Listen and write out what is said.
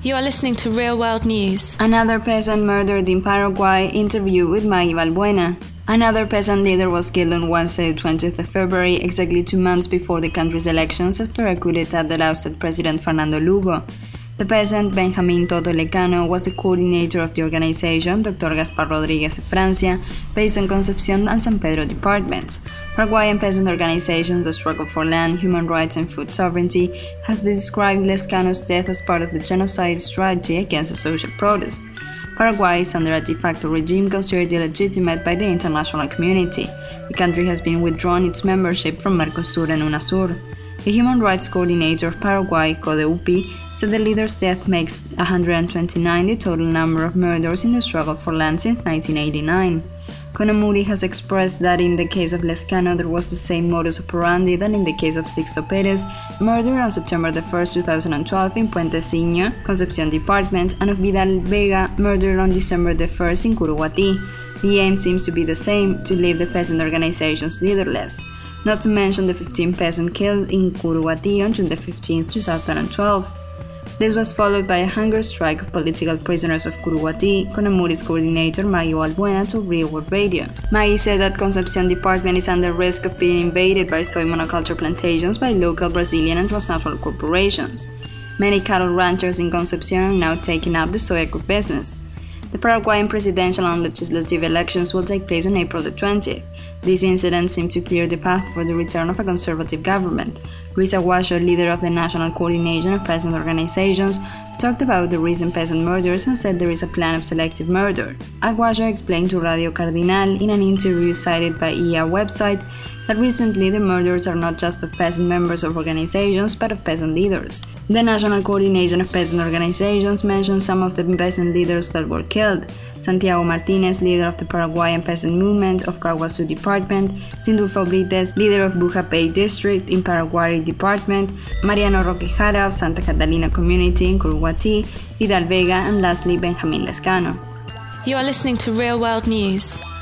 You are listening to Real World News. Another peasant murdered in Paraguay. Interview with Maggie Valbuena. Another peasant leader was killed on Wednesday, 20th of February, exactly 2 months before the country's elections after a coup d'etat that ousted President Fernando Lugo. The peasant, Benjamin Toto Lecano, was the coordinator of the organization, Dr. Gaspar Rodriguez de Francia, based on Concepción and San Pedro departments. Paraguayan peasant organizations, the Struggle for Land, Human Rights and Food Sovereignty, have described Lescano's death as part of the genocide strategy against the social protest. Paraguay is under a de facto regime considered illegitimate by the international community. The country has been withdrawn its membership from Mercosur and UNASUR. The Human Rights Coordinator of Paraguay, CODEUPI, said the leader's death makes 129 the total number of murders in the struggle for land since 1989. Conamuri has expressed that in the case of Lescano there was the same modus operandi than in the case of Sixto Perez, murdered on September 1, 2012 in Puenteciño, Concepción Department, and of Vidal Vega, murdered on December 1 in Curuguatí. The aim seems to be the same, to leave the peasant organizations leaderless. Not to mention the 15 peasants killed in Curuguatí on June 15, 2012. This was followed by a hunger strike of political prisoners of Curuguatí, Conamuri's coordinator Maggie Valbuena told Real World Radio. Maggie said that Concepción Department is under risk of being invaded by soy monoculture plantations by local Brazilian and transnational corporations. Many cattle ranchers in Concepción are now taking up the soy agribusiness. The Paraguayan presidential and legislative elections will take place on April 20th. These incidents seem to clear the path for the return of a conservative government. Luis Aguayo, leader of the National Coordination of Peasant Organizations, talked about the recent peasant murders and said there is a plan of selective murder. Aguayo explained to Radio Cardinal in an interview cited by IA website that recently the murders are not just of peasant members of organizations but of peasant leaders. The National Coordination of Peasant Organizations mentioned some of the peasant leaders that were killed: Santiago Martinez, leader of the Paraguayan Peasant Movement of Caguazú Department; Sindulfo Brites, leader of Bujapey District in Paraguay Department; Mariano Roquejara of Santa Catalina Community in Curuguatí; Vidal Vega, and lastly Benjamin Lescano. You are listening to Real World News.